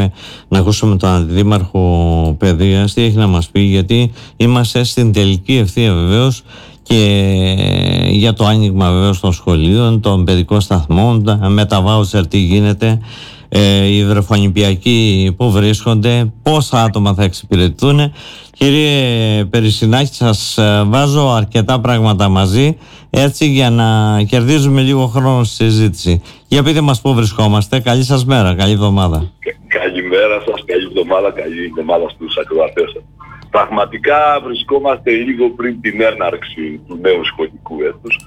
να ακούσουμε τον Αντιδήμαρχο Παιδείας τι έχει να μας πει, γιατί είμαστε στην τελική ευθεία βεβαίως και για το άνοιγμα βεβαίως των σχολείων, των παιδικών σταθμών, με τα βάουτσερ τι γίνεται, οι βρεφονιπιακοί που βρίσκονται, πόσα άτομα θα εξυπηρετούν. Κύριε Περισσινάκη, σας βάζω αρκετά πράγματα μαζί έτσι για να κερδίζουμε λίγο χρόνο στη συζήτηση. Για πείτε μας πού βρισκόμαστε. Καλή σας μέρα, καλή εβδομάδα. Καλημέρα σας, καλή εβδομάδα στους ακροατές σας. Πραγματικά βρισκόμαστε λίγο πριν την έναρξη του νέου σχολικού έτους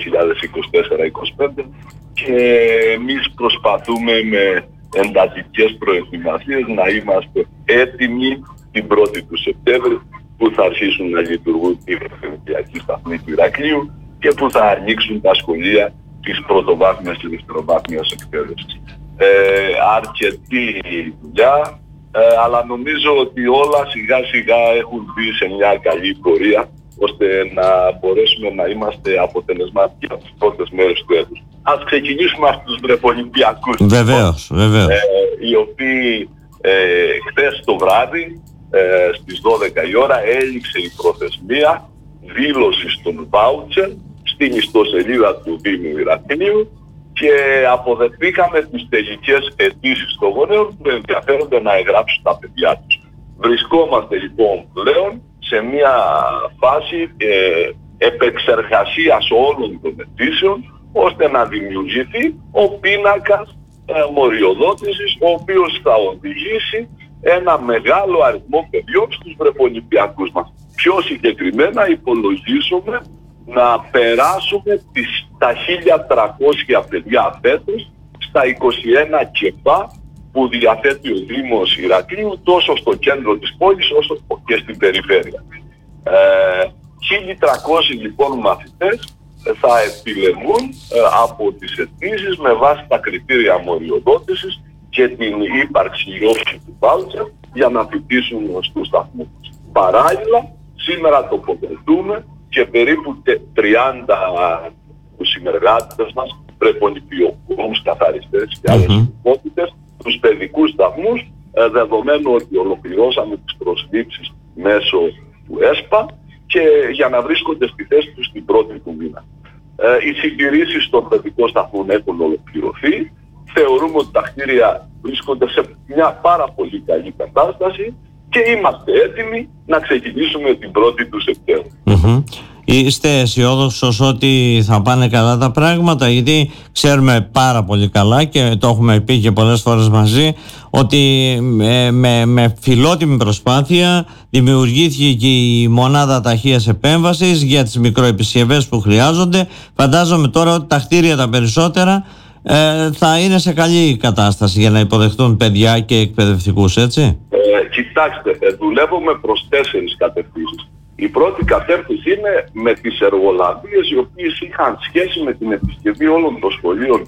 2024-2025 και εμείς προσπαθούμε με εντατικές προετοιμασίες να είμαστε έτοιμοι την 1η του Σεπτέμβρη που θα αρχίσουν να λειτουργούν οι βρεφονιπιακοί σταθμοί του Ηρακλείου και που θα ανοίξουν τα σχολεία της πρωτοβάθμιας και δευτεροβάθμιας εκπαίδευσης. Αρκετή δουλειά, αλλά νομίζω ότι όλα σιγά σιγά έχουν μπει σε μια καλή πορεία ώστε να μπορέσουμε να είμαστε αποτελεσματικοί από τις πρώτες μέρες του έτους. Ας ξεκινήσουμε από τους βρεφονιπιακούς. Βεβαίως. Οι οποίοι χθες το βράδυ στις 12 η ώρα έληξε η προθεσμία δήλωσης των βάουτσερ στην ιστοσελίδα του Δήμου Ηρακλείου και αποδεχτήκαμε τις τελικές αιτήσεις των γονέων που ενδιαφέρονται να εγγράψουν τα παιδιά τους. Βρισκόμαστε λοιπόν πλέον σε μια φάση επεξεργασίας όλων των αιτήσεων ώστε να δημιουργηθεί ο πίνακας μοριοδότησης, ο οποίος θα οδηγήσει ένα μεγάλο αριθμό παιδιών στους βρεφονιπιακούς μας. Πιο συγκεκριμένα υπολογίζουμε να περάσουμε τα 1.300 παιδιά φέτος στα 21 ΚΕΠΑ που διαθέτει ο Δήμος Ηρακλείου τόσο στο κέντρο της πόλης όσο και στην περιφέρεια. 1.300 λοιπόν μαθητές θα επιλεγούν από τις αιτήσεις με βάση τα κριτήρια μοριοδότησης και την ύπαρξη λιώση του βάουτσερ για να φοιτήσουν στους σταθμούς. Παράλληλα, σήμερα τοποθετούμε και περίπου 30 συνεργάτες μας, βρεφονιπιακούς καθαριστές και άλλες υπότητες, τους παιδικούς σταθμούς, δεδομένου ότι ολοκληρώσαμε τις προσλήψεις μέσω του ΕΣΠΑ και για να βρίσκονται στη θέση τους την 1η του μήνα. Οι συντηρήσεις των παιδικών σταθμών έχουν ολοκληρωθεί. Θεωρούμε ότι τα κτίρια βρίσκονται σε μια πάρα πολύ καλή κατάσταση και είμαστε έτοιμοι να ξεκινήσουμε την 1η του Σεπτέμβρη. Είστε αισιόδοξος ότι θα πάνε καλά τα πράγματα, γιατί ξέρουμε πάρα πολύ καλά και το έχουμε πει και πολλές φορές μαζί ότι με φιλότιμη προσπάθεια δημιουργήθηκε και η μονάδα ταχείας επέμβασης για τις μικροεπισκευές που χρειάζονται. Φαντάζομαι τώρα ότι τα κτίρια τα περισσότερα θα είναι σε καλή κατάσταση για να υποδεχτούν παιδιά και εκπαιδευτικούς, έτσι. Κοιτάξτε, δουλεύουμε προς 4 κατευθύνσεις. Η πρώτη κατεύθυνση είναι με τις εργολαβίες οι οποίες είχαν σχέση με την επισκευή όλων των σχολείων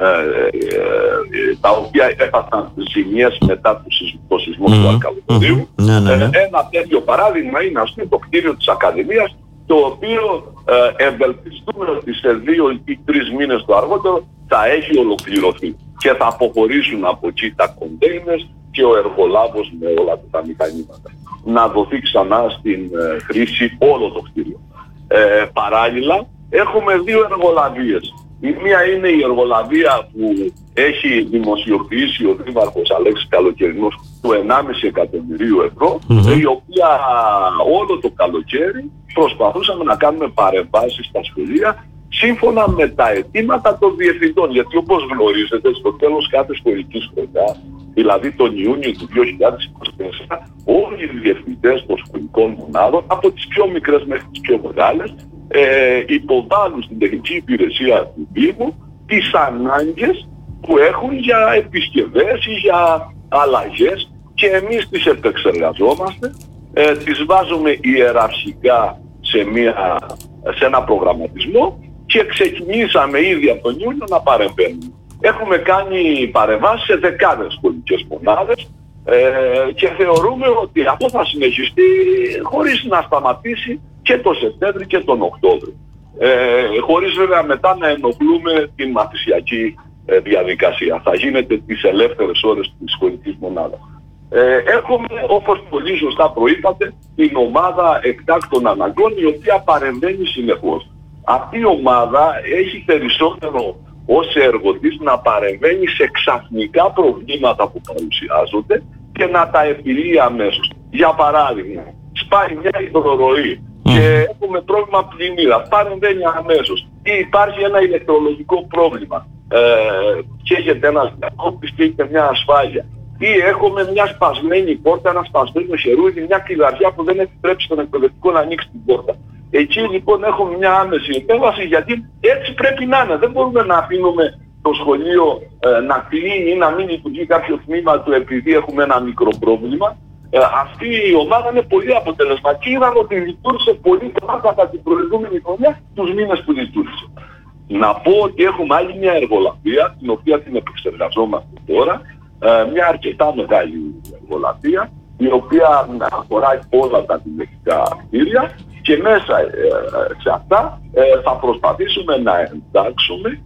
τα οποία έπαθαν ζημιές μετά το σεισμό του Αρκαδοπεδίου. Ένα τέτοιο παράδειγμα είναι ας πούμε το κτίριο της Ακαδημίας, το οποίο ευελπιστούμε ότι σε 2 ή 3 μήνες το αργότερο θα έχει ολοκληρωθεί και θα αποχωρήσουν από εκεί τα κοντέινερς και ο εργολάβος με όλα τα μηχανήματα. Να δοθεί ξανά στην χρήση όλο το κτίριο. Παράλληλα, έχουμε 2 εργολαβίες. Η μία είναι η εργολαβία που έχει δημοσιοποιήσει ο Δήμαρχος Αλέξης Καλοκαιρινός του 1,5 εκατομμυρίου ευρώ, η οποία όλο το καλοκαίρι προσπαθούσαμε να κάνουμε παρεμβάσεις στα σχολεία σύμφωνα με τα αιτήματα των διευθυντών. Γιατί όπως γνωρίζετε, στο τέλος κάθε σχολικής χρονιάς, δηλαδή τον Ιούνιο του 2024, όλοι οι διευθυντές των σχολικών μονάδων, από τις πιο μικρές μέχρι τις πιο μεγάλες, υποβάλλουν στην τεχνική υπηρεσία του Δήμου τις ανάγκες που έχουν για επισκευές ή για αλλαγές και εμείς τις επεξεργαζόμαστε, τις βάζουμε ιεραρχικά σε ένα προγραμματισμό και ξεκινήσαμε ήδη από τον Ιούνιο να παρεμβαίνουμε. Έχουμε κάνει παρεμβάσεις σε δεκάδες σχολικές μονάδες και θεωρούμε ότι αυτό θα συνεχιστεί χωρίς να σταματήσει και το Σεπτέμβρη και τον Οκτώβρη. Χωρίς βέβαια μετά να ενοχλούμε την μαθησιακή διαδικασία. Θα γίνεται τις ελεύθερες ώρες της σχολικής μονάδας. Έχουμε, όπως πολύ σωστά προείπατε, την ομάδα εκτάκτων αναγκών, η οποία παρεμβαίνει συνεχώς. Αυτή η ομάδα έχει περισσότερο ως έργο της να παρεμβαίνει σε ξαφνικά προβλήματα που παρουσιάζονται και να τα επιλύει αμέσως. Για παράδειγμα, σπάει μια υδροροή και έχουμε πρόβλημα πλημμύρας, παρεμβαίνει αμέσως. Ή υπάρχει ένα ηλεκτρολογικό πρόβλημα, καίγεται ένας διακόπτης, καίγεται μια ασφάλεια. Ή έχουμε μια σπασμένη πόρτα, ένα σπασμένο χερούδι, μια κλειδαριά που δεν επιτρέπει στον εκπαιδευτικό να ανοίξει την πόρτα. Εκεί λοιπόν έχουμε μια άμεση επέμβαση, γιατί έτσι πρέπει να είναι. Δεν μπορούμε να αφήνουμε το σχολείο να κλείνει ή να μην λειτουργεί κάποιο τμήμα του επειδή έχουμε ένα μικρό πρόβλημα. Αυτή η ομάδα είναι πολύ αποτελεσματική. Είδαμε ότι λειτουργήσε πολύ καλά κατά την προηγούμενη χρονιά, τους μήνες που λειτουργήσε. Να πω ότι έχουμε άλλη μια εργολαβία, την οποία την επεξεργαζόμαστε τώρα. Μια αρκετά μεγάλη εργολαβία, η οποία αφορά όλα τα τηλεοπτικά κτίρια, και μέσα σε αυτά θα προσπαθήσουμε να εντάξουμε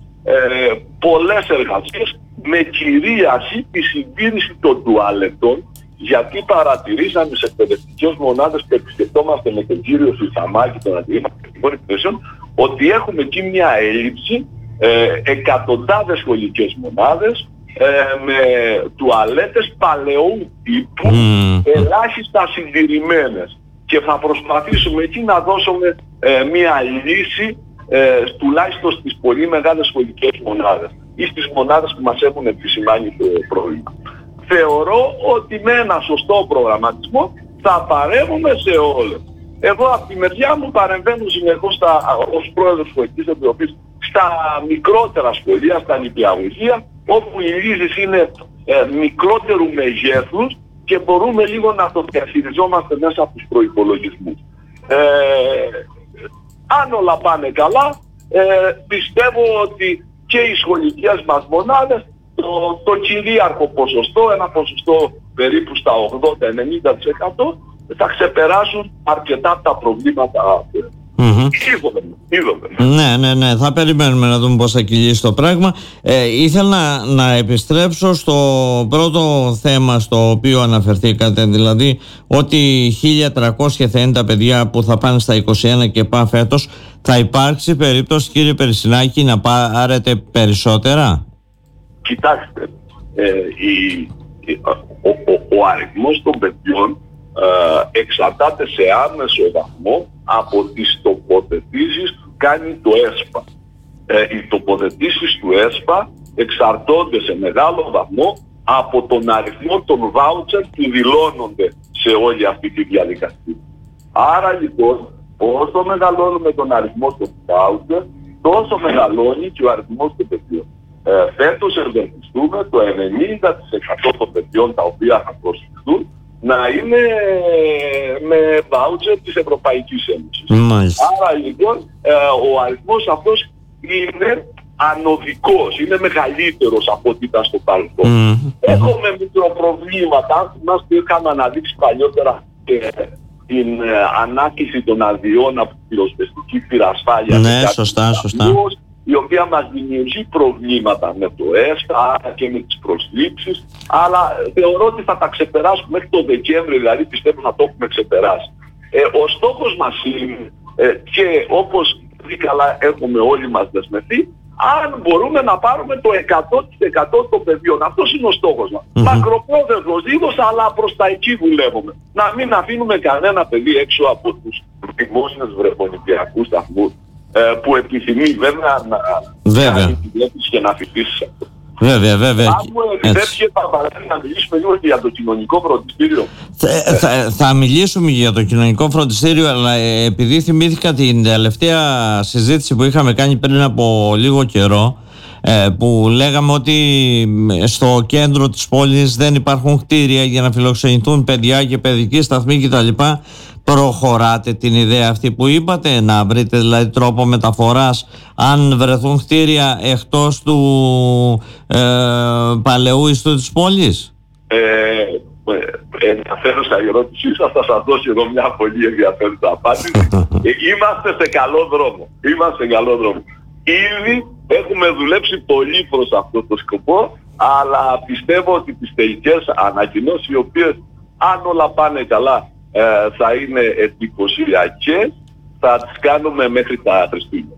πολλές εργασίες, με κυρίαρχη τη συντήρηση των τουαλετών, γιατί παρατηρήσαμε σε εκπαιδευτικές μονάδες και επισκεπτόμαστε με τον κύριο Σιθαμάκη, τον αντιρρήματικών υπηρεσιών, ότι έχουμε εκεί μια έλλειψη, εκατοντάδες σχολικές μονάδες με τουαλέτες παλαιού τύπου, ελάχιστα συντηρημένες. Και θα προσπαθήσουμε εκεί να δώσουμε μια λύση τουλάχιστον στις πολύ μεγάλες σχολικές μονάδες ή στις μονάδες που μας έχουν επισημάνει το πρόβλημα. Θεωρώ ότι με ένα σωστό προγραμματισμό θα παρέμβουμε σε όλες. Εγώ από τη μεριά μου παρεμβαίνω συνεχώς ως πρόεδρος σχολικής επιτροπής στα μικρότερα σχολεία, στα νηπιαγωγεία, όπου οι λύσεις είναι μικρότερου μεγέθους και μπορούμε λίγο να το διαχειριζόμαστε μέσα από τους προϋπολογισμούς. Αν όλα πάνε καλά, πιστεύω ότι και οι σχολικές μας μονάδες, το κυρίαρχο ποσοστό, ένα ποσοστό περίπου στα 80-90%, θα ξεπεράσουν αρκετά τα προβλήματα. Ναι, θα περιμένουμε να δούμε πώς θα κυλήσει το πράγμα. Ήθελα να επιστρέψω στο πρώτο θέμα στο οποίο αναφερθήκατε, δηλαδή ότι 1.300 θα είναι τα παιδιά που θα πάνε στα 21 και πά φέτος. Θα υπάρξει περίπτωση, κύριε Περσινάκη, να πάρετε περισσότερα? Κοιτάξτε, ο αριθμός των παιδιών εξαρτάται σε άμεσο βαθμό από τις τοποθετήσεις που κάνει το ΕΣΠΑ. Οι τοποθετήσεις του ΕΣΠΑ εξαρτώνται σε μεγάλο βαθμό από τον αριθμό των βάουτσερ που δηλώνονται σε όλη αυτή τη διαδικασία. Άρα λοιπόν, όσο μεγαλώνουμε τον αριθμό των βάουτσερ, τόσο μεγαλώνει και ο αριθμός των παιδιών. Φέτος ευελπιστούμε το 90% των παιδιών τα οποία θα προσφυχθούν να είναι με voucher της Ευρωπαϊκής Ένωσης. Άρα λοιπόν ο αριθμός αυτός είναι ανωδικός, είναι μεγαλύτερος από ό,τι ήταν στο παρελθόν. Έχουμε μικροπροβλήματα, αν θυμάστε είχαμε αναδείξει παλιότερα την ανάκτηση των αδειών από την πυροσβεστική πυρασφάλεια. Ναι, σωστά. Η οποία μας δημιουργεί προβλήματα με το ΕΣΤΑ και με τις προσλήψεις, αλλά θεωρώ ότι θα τα ξεπεράσουμε μέχρι το Δεκέμβρη, δηλαδή πιστεύω να το έχουμε ξεπεράσει. Ο στόχος μας είναι, και όπως καλά έχουμε όλοι μας δεσμευτεί, αν μπορούμε να πάρουμε το 100% των παιδιών. Αυτός είναι ο στόχος μας. Μακροπρόθεσμος λίγος, αλλά προς τα εκεί δουλεύουμε. Να μην αφήνουμε κανένα παιδί έξω από τους δημόσιους βρεφονιπιακούς σταθμούς, που επιθυμεί βέβαια να κάνει τη βλέψη και να φοιτήσει αυτό. Βέβαια. Αν μου επιτρέψετε να μιλήσουμε λίγο για το κοινωνικό φροντιστήριο. Θα μιλήσουμε για το κοινωνικό φροντιστήριο, αλλά επειδή θυμήθηκα την τελευταία συζήτηση που είχαμε κάνει πριν από λίγο καιρό, που λέγαμε ότι στο κέντρο της πόλης δεν υπάρχουν κτίρια για να φιλοξενηθούν παιδιά και παιδικοί σταθμοί κτλ. Προχωράτε την ιδέα αυτή που είπατε, να βρείτε δηλαδή τρόπο μεταφοράς αν βρεθούν κτίρια εκτός του παλαιού ιστού της πόλης? Ενδιαφέρουσα η ερώτησή σας, θα σας δώσω εδώ μια πολύ ενδιαφέρουσα απάντηση. Είμαστε σε καλό δρόμο. Ήδη Έχουμε δουλέψει πολύ προς αυτό το σκοπό, αλλά πιστεύω ότι τις τελικές ανακοινώσεις, οι οποίες αν όλα πάνε καλά θα είναι εντυπωσιακές, θα τις κάνουμε μέχρι τα Χριστούγεννα.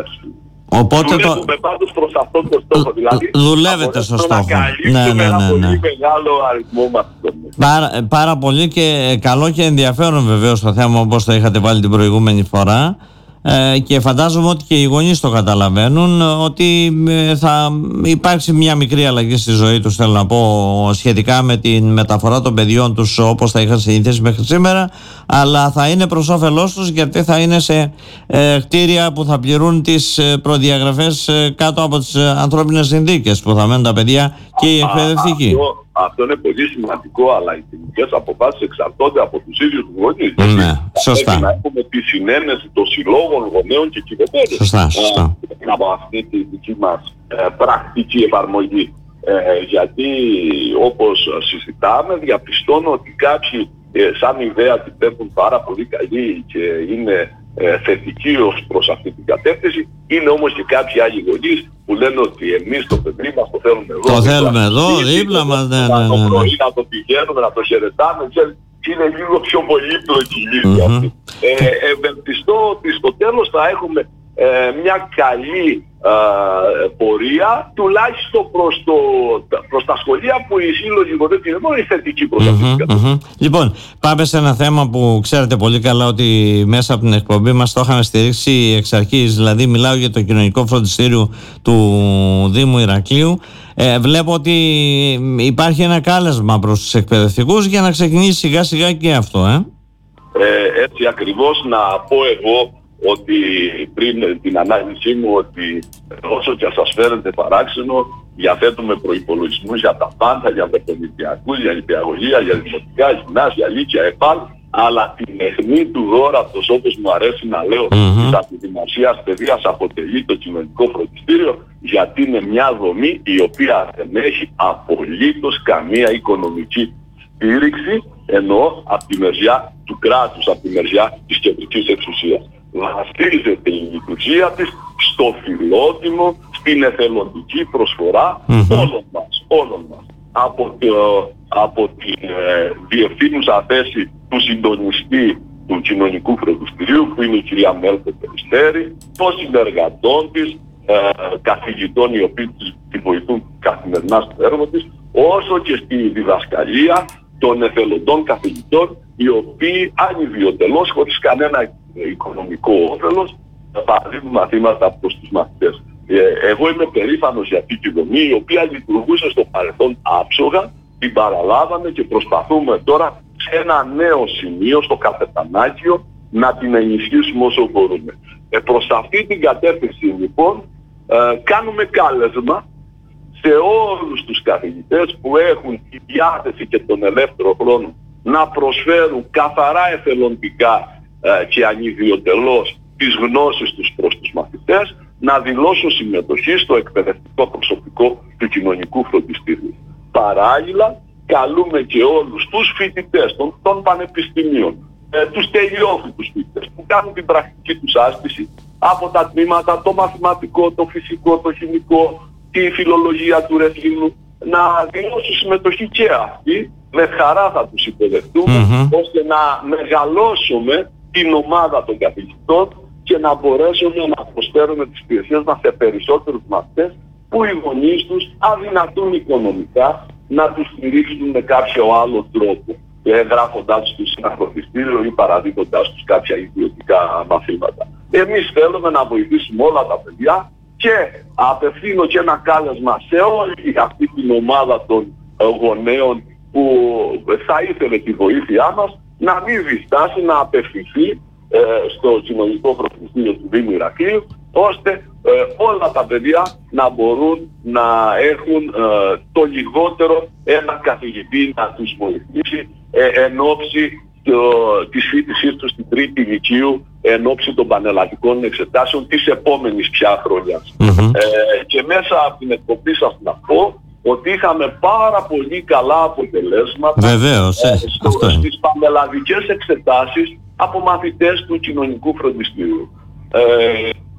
Οπότε δουλεύουμε πάντως προς αυτόν τον στόχο. Δηλαδή, δουλεύετε στο στόχο. Να καλύψουμε ένα πολύ μεγάλο αριθμό μαθητών. Πάρα πολύ και καλό και ενδιαφέρον βεβαίως το θέμα, όπως το είχατε βάλει την προηγούμενη φορά. Και φαντάζομαι ότι και οι γονείς το καταλαβαίνουν, ότι θα υπάρξει μια μικρή αλλαγή στη ζωή τους, θέλω να πω, σχετικά με την μεταφορά των παιδιών τους όπως τα είχαν συνηθίσει μέχρι σήμερα, αλλά θα είναι προς όφελός τους, γιατί θα είναι σε κτίρια που θα πληρούν τις προδιαγραφές κάτω από τις ανθρώπινες συνθήκες που θα μένουν τα παιδιά και οι εκπαιδευτικοί. Αυτό είναι πολύ σημαντικό, αλλά οι τελικές αποφάσεις εξαρτώνται από τους ίδιους τους γονείς. Ναι, σωστά. Πρέπει να έχουμε τη συνένεση των συλλόγων γονέων και κυβερνήσεων. Σωστά. Από αυτή τη δική μας πρακτική εφαρμογή. Γιατί όπως συζητάμε, διαπιστώνω ότι κάποιοι σαν ιδέα την παίρνουν πάρα πολύ καλή και είναι θετική ως προς αυτή την κατεύθυνση. Είναι όμως και κάποιοι άλλοι γονείς που λένε ότι εμείς το παιδί μας το θέλουμε εδώ. Το θέλουμε εδώ, δίπλα μας. Το πρωί να το πηγαίνουμε, να το χαιρετάμε. Είναι λίγο πιο πολύπλοκη η λύση αυτή. Ευελπιστώ ότι στο τέλος θα έχουμε μια καλή πορεία, τουλάχιστον προς τα σχολεία που οι σύλλογοι γονέων είναι μόνο η θετική προς αυτή την κατάσταση. Λοιπόν, πάμε σε ένα θέμα που ξέρετε πολύ καλά ότι μέσα από την εκπομπή μας το είχαμε στηρίξει εξ αρχής, δηλαδή μιλάω για το κοινωνικό φροντιστήριο του Δήμου Ηρακλείου. Βλέπω ότι υπάρχει ένα κάλεσμα προς τους εκπαιδευτικούς για να ξεκινήσει σιγά σιγά και αυτό. Έτσι ακριβώς, να πω εγώ ότι πριν την ανάλυση μου, ότι όσο και σας φαίνεται παράξενο, διαθέτουμε προϋπολογισμούς για τα πάντα, για βρεφονιπιακούς, για νηπιαγωγεία, για δημοτικά, γυμνάσια, λύκεια, ΕΠΑΛ, αλλά την αιχμή του δώρατος, όπως μου αρέσει να λέω, της αντιδημασίας παιδείας αποτελεί το κοινωνικό φροντιστήριο, γιατί είναι μια δομή η οποία δεν έχει απολύτως καμία οικονομική στήριξη, εννοώ από τη μεριά του κράτους, από τη μεριά της κεντρικής εξουσίας. Βασίζεται η λειτουργία της στο φιλότιμο, στην εθελοντική προσφορά όλων μας. Από την διευθύνουσα θέση του συντονιστή του κοινωνικού φροντιστηρίου, που είναι η κυρία Μέλκο Περιστέρη, των συνεργατών της, καθηγητών οι οποίοι τη βοηθούν καθημερινά στο έργο της, όσο και στη διδασκαλία των εθελοντών καθηγητών, οι οποίοι ανιδιοτελώς, χωρίς κανένα οικονομικό όφελος, παραδίδουν μαθήματα προς τους μαθητές. Εγώ είμαι περήφανος για αυτή τη δομή, η οποία λειτουργούσε στο παρελθόν άψογα, την παραλάβαμε και προσπαθούμε τώρα σε ένα νέο σημείο, στο Καπετανάκιο, να την ενισχύσουμε όσο μπορούμε. Προς αυτή την κατεύθυνση λοιπόν κάνουμε κάλεσμα σε όλους τους καθηγητές που έχουν τη διάθεση και τον ελεύθερο χρόνο να προσφέρουν καθαρά εθελοντικά και ανιδιοτελώς τις γνώσεις τους προς τους μαθητές, να δηλώσουν συμμετοχή στο εκπαιδευτικό προσωπικό του κοινωνικού φροντιστήριου. Παράλληλα, καλούμε και όλους τους φοιτητές των πανεπιστημίων, τους τελειόφοιτους φοιτητές που κάνουν την πρακτική τους άσκηση από τα τμήματα, το μαθηματικό, το φυσικό, το χημικό, τη φιλολογία του Ρεθύμνου, να δηλώσουν συμμετοχή και αυτοί. Με χαρά θα τους υποδεχτούμε, ώστε να μεγαλώσουμε την ομάδα των καθηγητών και να μπορέσουμε να προσφέρουμε τις υπηρεσίες μας σε περισσότερους μαθητές που οι γονείς τους αδυνατούν οικονομικά να τους στηρίξουν με κάποιο άλλο τρόπο, γράφοντάς τους σε ένα φροντιστήριο ή παραδίδοντάς τους κάποια ιδιωτικά μαθήματα. Εμείς θέλουμε να βοηθήσουμε όλα τα παιδιά και απευθύνω και ένα κάλεσμα σε όλη αυτή την ομάδα των γονέων που θα ήθελε τη βοήθειά μας, να μην διστάσει να απευθυνθεί στο κοινωνικό φροντιστήριο του Δήμου Ηρακλείου, ώστε όλα τα παιδιά να μπορούν να έχουν το λιγότερο ένα καθηγητή να τους βοηθήσει εν ώψη της φοιτησής τους στην τρίτη λυκείου, εν ώψη των πανελλαδικών εξετάσεων της επόμενης πια χρονιάς. Και μέσα από την εκπομπή σας να πω ότι είχαμε πάρα πολύ καλά αποτελέσματα. Βεβαίως, στις πανελλαδικές εξετάσεις από μαθητές του κοινωνικού φροντιστήριου.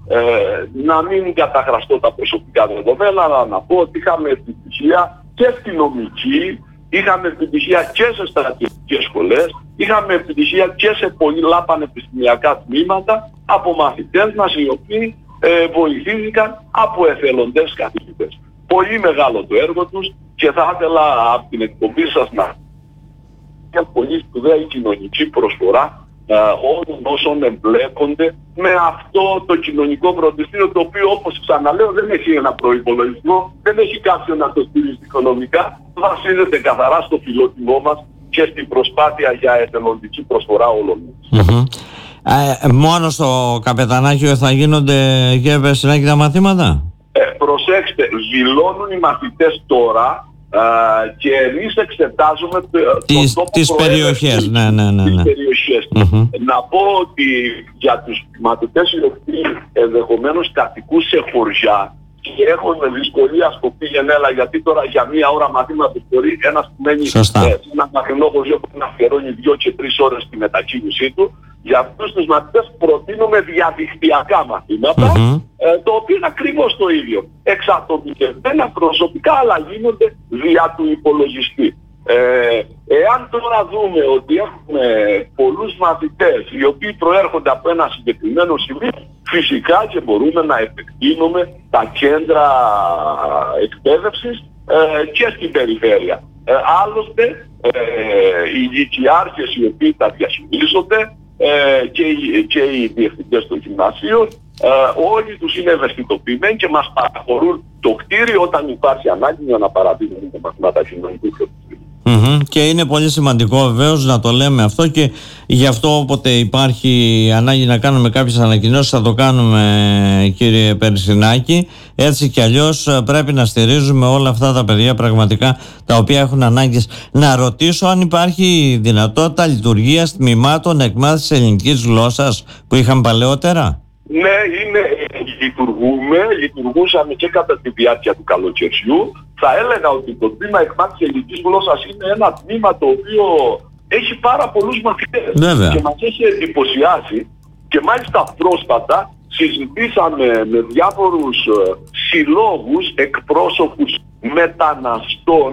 Να μην καταχραστώ τα προσωπικά δεδομένα, αλλά να πω ότι είχαμε επιτυχία και στη νομική, είχαμε επιτυχία και σε στρατιωτικές σχολές, είχαμε επιτυχία και σε πολλά πανεπιστημιακά τμήματα από μαθητές μας οι οποίοι βοηθήθηκαν από εθελοντές καθηγητές. Πολύ μεγάλο το έργο τους και θα ήθελα από την εκπομπή σας να είναι πολύ σπουδαία η κοινωνική προσφορά όλων όσων εμπλέκονται με αυτό το κοινωνικό φροντιστήριο, το οποίο, όπως ξαναλέω, δεν έχει ένα προϋπολογισμό, δεν έχει κάποιον να το στηρίζει οικονομικά, βασίζεται καθαρά στο φιλότιμό μας και στην προσπάθεια για εθελοντική προσφορά όλων μας. Μόνο στο Καπετανάκιο θα γίνονται, κύριε Περσινάκη, τα μαθήματα? Προσέξτε, δηλώνουν οι μαθητές τώρα και εμείς εξετάζουμε τις περιοχές. Τις περιοχές. Να πω ότι για τους μαθητές οι οποίοι ενδεχομένως κατοικούν σε χωριά και έχουν δυσκολία στο πήγαινε έλα, γιατί τώρα για μία ώρα μαθήματος μπορεί ένας που μένει σε ένα μακρινό χωριό που να αφιερώνει 2 και 3 ώρες στη μετακίνησή του. Για αυτούς τους μαθητές προτείνουμε διαδικτυακά μαθήματα, το οποίο είναι ακριβώς το ίδιο. Εξατομικευμένα προσωπικά, αλλά γίνονται δια του υπολογιστή. Εάν τώρα δούμε ότι έχουμε πολλούς μαθητές οι οποίοι προέρχονται από ένα συγκεκριμένο σημείο, φυσικά και μπορούμε να επεκτείνουμε τα κέντρα εκπαίδευσης και στην περιφέρεια. Άλλωστε, οι λυκειάρχες οι οποίοι τα διαχειρίζονται και οι διευθυντές των γυμνασίων, όλοι τους είναι ευαισθητοποιημένοι και μας παραχωρούν το κτίριο όταν υπάρχει ανάγκη για να παραδίδουν τα μαθήματα κοινωνικού φροντιστήριου. Και είναι πολύ σημαντικό βεβαίως να το λέμε αυτό, και γι' αυτό όποτε υπάρχει ανάγκη να κάνουμε κάποιες ανακοινώσεις θα το κάνουμε, κύριε Περσινάκη. Έτσι κι αλλιώς πρέπει να στηρίζουμε όλα αυτά τα παιδιά πραγματικά τα οποία έχουν ανάγκες. Να ρωτήσω αν υπάρχει δυνατότητα λειτουργίας τμήματων εκμάθησης ελληνικής γλώσσας που είχαν παλαιότερα? Ναι, λειτουργούσαμε και κατά τη διάρκεια του καλοκαιριού. Θα έλεγα ότι το τμήμα εκμάθησης ελληνικής γλώσσας είναι ένα τμήμα το οποίο έχει πάρα πολλούς μαθητές. Βέβαια. Και μας έχει εντυπωσιάσει, και μάλιστα πρόσφατα συζητήσαμε με διάφορους συλλόγους, εκπρόσωπους μεταναστών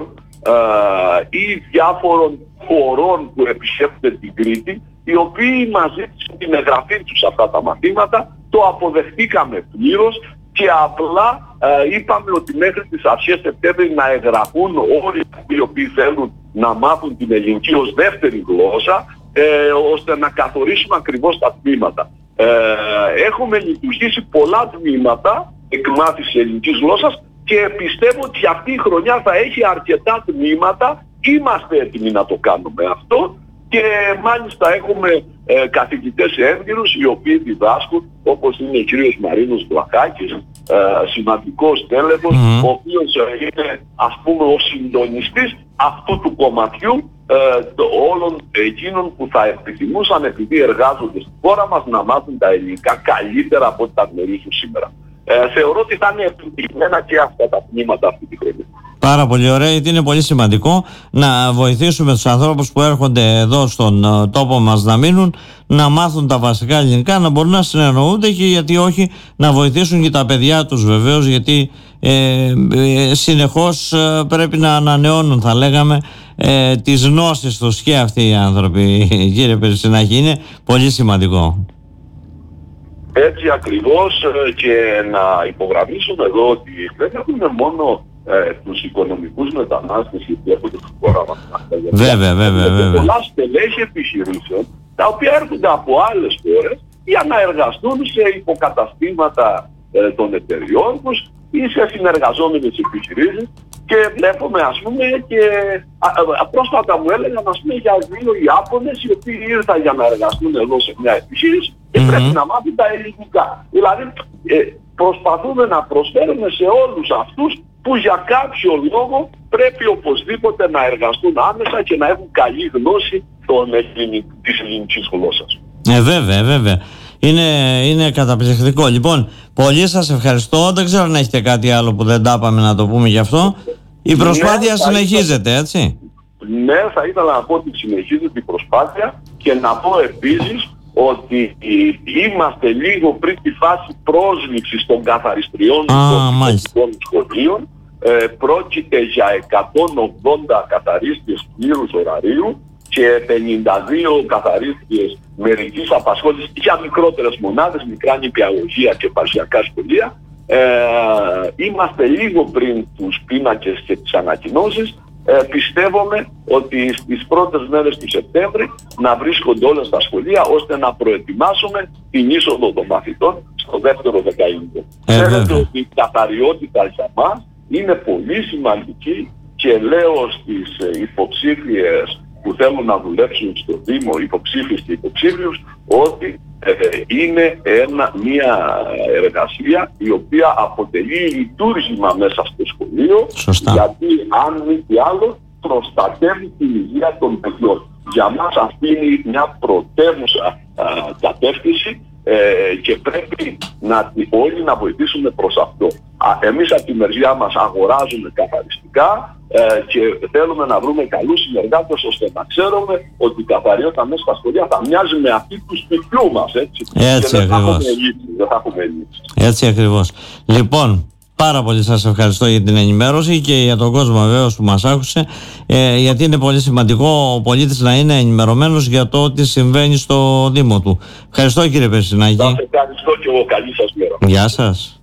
ή διάφορων χωρών που επισκέπτονται την Κρήτη, οι οποίοι μας ζήτησαν την εγγραφή τους σε αυτά τα μαθήματα, το αποδεχτήκαμε πλήρως και απλά είπαμε ότι μέχρι τις αρχές Σεπτέμβρη να εγγραφούν όλοι οι οποίοι θέλουν να μάθουν την ελληνική ως δεύτερη γλώσσα, ώστε να καθορίσουμε ακριβώς τα τμήματα. Έχουμε λειτουργήσει πολλά τμήματα εκμάθησης ελληνικής γλώσσας και πιστεύω ότι αυτή η χρονιά θα έχει αρκετά τμήματα. Είμαστε έτοιμοι να το κάνουμε αυτό. Και μάλιστα έχουμε καθηγητές έγκυρους οι οποίοι διδάσκουν, όπως είναι ο κύριος Μαρίνος Βλαχάκης, σημαντικός τέλεχος, ο οποίος είναι, ας πούμε, ο συντονιστής αυτού του κομματιού όλων εκείνων που θα επιθυμούσαν, επειδή εργάζονται στη χώρα μας, να μάθουν τα ελληνικά καλύτερα από ό,τι τα γνωρίζουν σήμερα. Θεωρώ ότι θα είναι επιτυχημένα και αυτά τα τμήματα αυτή τη χρονιά. Πάρα πολύ ωραία, γιατί είναι πολύ σημαντικό να βοηθήσουμε τους ανθρώπους που έρχονται εδώ στον τόπο μας να μείνουν, να μάθουν τα βασικά ελληνικά, να μπορούν να συνεννοούνται και γιατί όχι να βοηθήσουν και τα παιδιά τους βεβαίως, γιατί συνεχώς πρέπει να ανανεώνουν, θα λέγαμε, τις γνώσεις τους και αυτοί οι άνθρωποι, κύριε Περσινάκη. Είναι πολύ σημαντικό. Έτσι ακριβώς, και να υπογραμμίσουμε εδώ ότι δεν έχουμε μόνο τους οικονομικούς μετανάστες οι οποίοι έρχονται στη χώρα μας. Βέβαια. Πολλά στελέχη επιχειρήσεων τα οποία έρχονται από άλλες χώρες για να εργαστούν σε υποκαταστήματα των εταιριών τους ή σε συνεργαζόμενες επιχειρήσεις. Και βλέπουμε, ας πούμε, και πρόσφατα μου έλεγαν, ας πούμε, για 2 Ιάπωνες οι οποίοι ήρθαν για να εργαστούν εδώ σε μια επιχείρηση και πρέπει να μάθουν τα ελληνικά. Δηλαδή προσπαθούμε να προσφέρουμε σε όλους αυτούς που για κάποιο λόγο πρέπει οπωσδήποτε να εργαστούν άμεσα και να έχουν καλή γνώση της ελληνικής γλώσσας. Βέβαια. Είναι καταπληκτικό. Λοιπόν, πολύ σας ευχαριστώ. Δεν ξέρω αν έχετε κάτι άλλο που δεν τα είπαμε να το πούμε γι' αυτό. Η προσπάθεια συνεχίζεται, έτσι? Ναι, θα ήθελα να πω ότι συνεχίζεται η προσπάθεια και να πω επίσης ότι είμαστε λίγο πριν τη φάση πρόσληψης των καθαριστριών των σχολείων. Πρόκειται για 180 καθαρίστριες πλήρους ωραρίου και 52 καθαρίστριες μερικής απασχόλησης για μικρότερες μονάδες, μικρά νηπιαγωγεία και παρσιακά σχολεία. Είμαστε λίγο πριν τους πίνακες και τις ανακοινώσεις. Πιστεύουμε ότι στις πρώτες μέρες του Σεπτέμβρη να βρίσκονται όλα στα σχολεία ώστε να προετοιμάσουμε την είσοδο των μαθητών στο δεύτερο δεκαήμερο. Ξέρετε ότι η καθαριότητα για μας είναι πολύ σημαντική και λέω στις υποψήφιες που θέλουν να δουλέψουν στο Δήμο, υποψήφιες και υποψήφιους, ότι είναι μια εργασία η οποία αποτελεί λειτουργήμα μέσα στο σχολείο. Σωστά. Γιατί αν μη τι άλλο προστατεύει την υγεία των παιδιών. Για μας αυτή είναι μια πρωτεύουσα κατεύθυνση και πρέπει όλοι να βοηθήσουμε προς αυτό. Εμείς από τη μεριά μας αγοράζουμε καθαριστικά και θέλουμε να βρούμε καλούς συνεργάτες ώστε να ξέρουμε ότι η καθαριότητα μέσα στα σχολεία θα μοιάζει με αυτή του σπιτιού μας, έτσι. Έτσι ακριβώς. Δεν θα έχουμε ελλείψεις. Έτσι ακριβώς. Λοιπόν, πάρα πολύ σας ευχαριστώ για την ενημέρωση και για τον κόσμο βεβαίως που μας άκουσε, γιατί είναι πολύ σημαντικό ο πολίτης να είναι ενημερωμένος για το τι συμβαίνει στο Δήμο του. Ευχαριστώ κύριε Περσινάκη. Σας ευχαριστώ και εγώ. Καλή σας μέρα. Γεια σας.